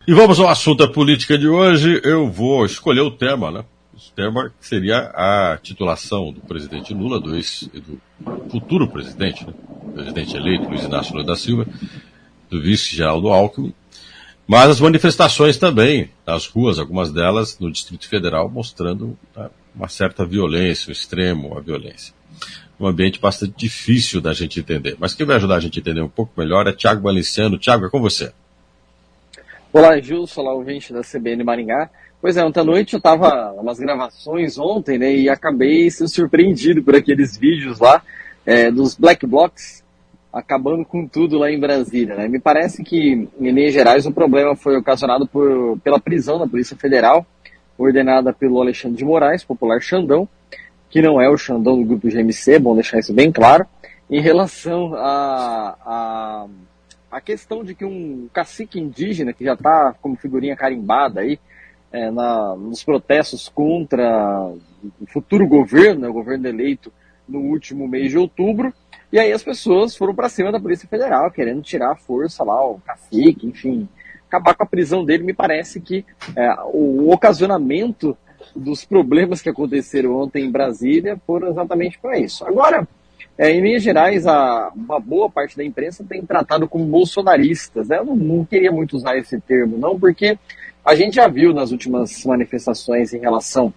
E vamos ao assunto da política de hoje. Eu vou escolher o tema, né? O tema seria a titulação do presidente Lula, do futuro presidente, né? Presidente eleito, Luiz Inácio Lula da Silva, do vice-Geraldo Alckmin. Mas as manifestações também, nas ruas, algumas delas no Distrito Federal, mostrando uma certa violência, um extremo, a violência. Um ambiente bastante difícil da gente entender. Mas quem vai ajudar a gente a entender um pouco melhor é Thiago Valenciano. Thiago, é com você. Olá, Gilson, olá, ouvinte da CBN Maringá. Pois é, ontem à noite eu estava umas gravações ontem, né, e acabei sendo surpreendido por aqueles vídeos lá dos Black Blocs acabando com tudo lá em Brasília, né? Me parece que, em linhas gerais, o problema foi ocasionado pela prisão da Polícia Federal, ordenada pelo Alexandre de Moraes, popular Xandão, que não é o Xandão do grupo GMC, é bom deixar isso bem claro, em relação a questão de que um cacique indígena, que já está como figurinha carimbada aí, nos protestos contra o futuro governo, né, o governo eleito no último mês de outubro, e aí as pessoas foram para cima da Polícia Federal, querendo tirar a força lá, o cacique, enfim, acabar com a prisão dele. Me parece que o ocasionamento dos problemas que aconteceram ontem em Brasília foram exatamente para isso. Agora, em linhas gerais, uma boa parte da imprensa tem tratado como bolsonaristas, né? Eu não queria muito usar esse termo, não, porque a gente já viu nas últimas manifestações em relação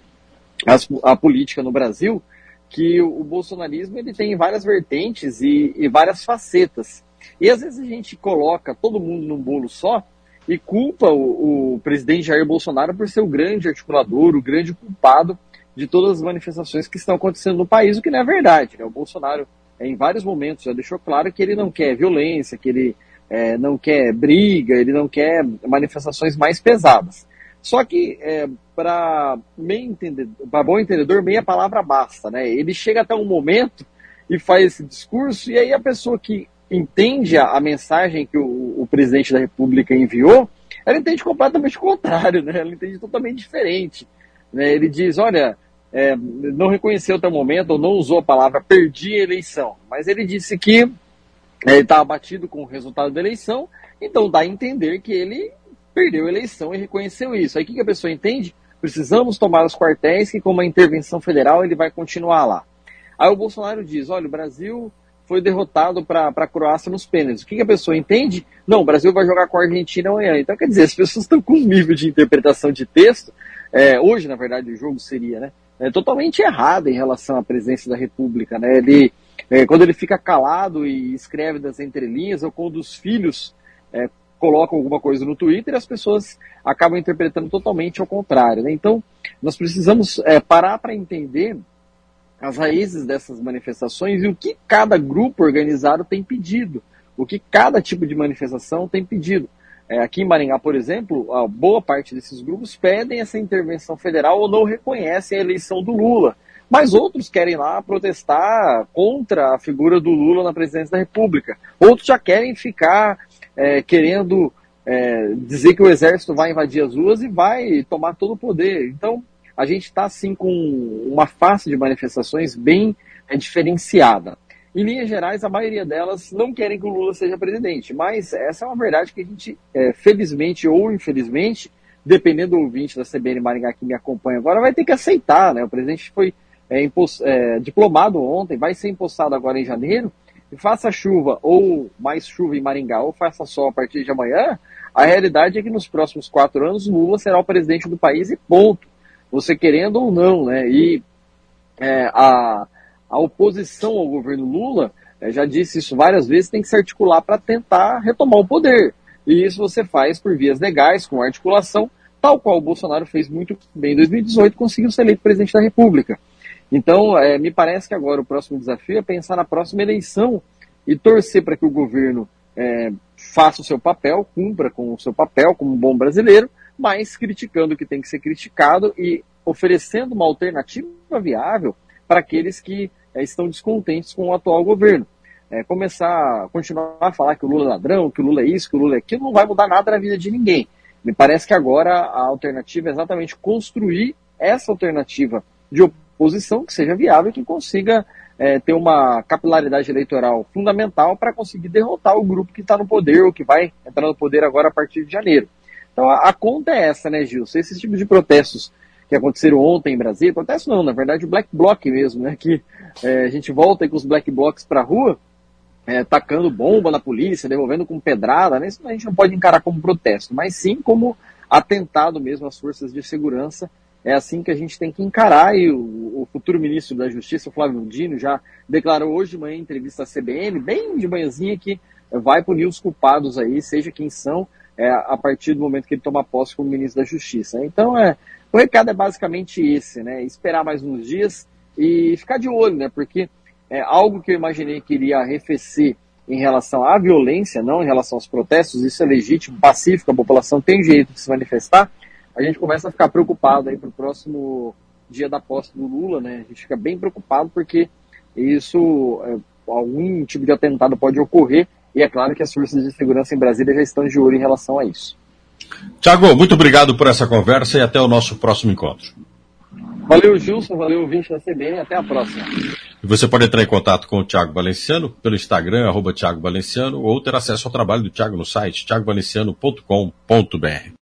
à política no Brasil que o bolsonarismo ele tem várias vertentes e várias facetas. E às vezes a gente coloca todo mundo num bolo só e culpa o presidente Jair Bolsonaro por ser o grande articulador, o grande culpado de todas as manifestações que estão acontecendo no país, o que não é verdade, né? O Bolsonaro, em vários momentos, já deixou claro que ele não quer violência, que ele não quer briga, ele não quer manifestações mais pesadas. Só que, para bom entendedor, meia palavra basta, né? Ele chega até um momento e faz esse discurso, e aí a pessoa que entende a mensagem que o presidente da República enviou, ela entende completamente o contrário, né? Ela entende totalmente diferente. Né? Ele diz, olha, não reconheceu até o momento, ou não usou a palavra perdi a eleição, mas ele disse que ele estava abatido com o resultado da eleição, então dá a entender que ele perdeu a eleição e reconheceu isso. Aí o que a pessoa entende? Precisamos tomar os quartéis, que com uma intervenção federal ele vai continuar lá. Aí o Bolsonaro diz, olha, o Brasil foi derrotado para a Croácia nos pênaltis. O que a pessoa entende? Não, o Brasil vai jogar com a Argentina amanhã. Então, quer dizer, as pessoas estão com um nível de interpretação de texto, hoje, na verdade, o jogo seria, né, totalmente errado em relação à presidência da República. Né? Quando ele fica calado e escreve das entrelinhas, ou quando os filhos colocam alguma coisa no Twitter, as pessoas acabam interpretando totalmente ao contrário. Né? Então, nós precisamos parar para entender as raízes dessas manifestações e o que cada grupo organizado tem pedido, o que cada tipo de manifestação tem pedido. Aqui em Maringá, por exemplo, a boa parte desses grupos pedem essa intervenção federal ou não reconhecem a eleição do Lula. Mas outros querem lá protestar contra a figura do Lula na presidência da República. Outros já querem ficar querendo dizer que o exército vai invadir as ruas e vai tomar todo o poder. Então, a gente está assim com uma face de manifestações bem diferenciada. Em linhas gerais, a maioria delas não querem que o Lula seja presidente, mas essa é uma verdade que a gente, felizmente ou infelizmente, dependendo do ouvinte da CBN Maringá que me acompanha agora, vai ter que aceitar, né? O presidente foi diplomado ontem, vai ser empossado agora em janeiro, e faça chuva ou mais chuva em Maringá, ou faça sol a partir de amanhã, a realidade é que nos próximos 4 anos Lula será o presidente do país e ponto. Você querendo ou não, né? E a oposição ao governo Lula, já disse isso várias vezes, tem que se articular para tentar retomar o poder. E isso você faz por vias legais, com articulação, tal qual o Bolsonaro fez muito bem em 2018, conseguiu ser eleito presidente da República. Então, me parece que agora o próximo desafio é pensar na próxima eleição e torcer para que o governo faça o seu papel, cumpra com o seu papel como um bom brasileiro, mas criticando o que tem que ser criticado e oferecendo uma alternativa viável para aqueles que estão descontentes com o atual governo. Continuar a falar que o Lula é ladrão, que o Lula é isso, que o Lula é aquilo, não vai mudar nada na vida de ninguém. Me parece que agora a alternativa é exatamente construir essa alternativa de oposição que seja viável e que consiga ter uma capilaridade eleitoral fundamental para conseguir derrotar o grupo que está no poder ou que vai entrar no poder agora a partir de janeiro. Então a conta é essa, né, Gilson? Esses tipos de protestos que aconteceram ontem em Brasília, protesto não, na verdade o Black Bloc mesmo, né, que a gente volta aí com os Black Blocs pra rua, tacando bomba na polícia, devolvendo com pedrada, né? Isso a gente não pode encarar como protesto, mas sim como atentado mesmo às forças de segurança. É assim que a gente tem que encarar, e o futuro ministro da Justiça, Flávio Dino, já declarou hoje de manhã em entrevista à CBN, bem de manhãzinha, que vai punir os culpados aí, seja quem são, a partir do momento que ele toma posse como ministro da Justiça. Então, o recado é basicamente esse, né? Esperar mais uns dias e ficar de olho, né? Porque algo que eu imaginei que iria arrefecer em relação à violência, não em relação aos protestos, isso é legítimo, pacífico, a população tem direito de se manifestar, a gente começa a ficar preocupado aí para o próximo dia da posse do Lula, né? A gente fica bem preocupado porque isso, algum tipo de atentado pode ocorrer, e é claro que as forças de segurança em Brasília já estão de olho em relação a isso. Tiago, muito obrigado por essa conversa e até o nosso próximo encontro. Valeu, Gilson, valeu, ouvinte da CBN, até a próxima. E você pode entrar em contato com o Thiago Valenciano pelo Instagram, @Thiago Valenciano, ou ter acesso ao trabalho do Thiago no site thiagovalenciano.com.br.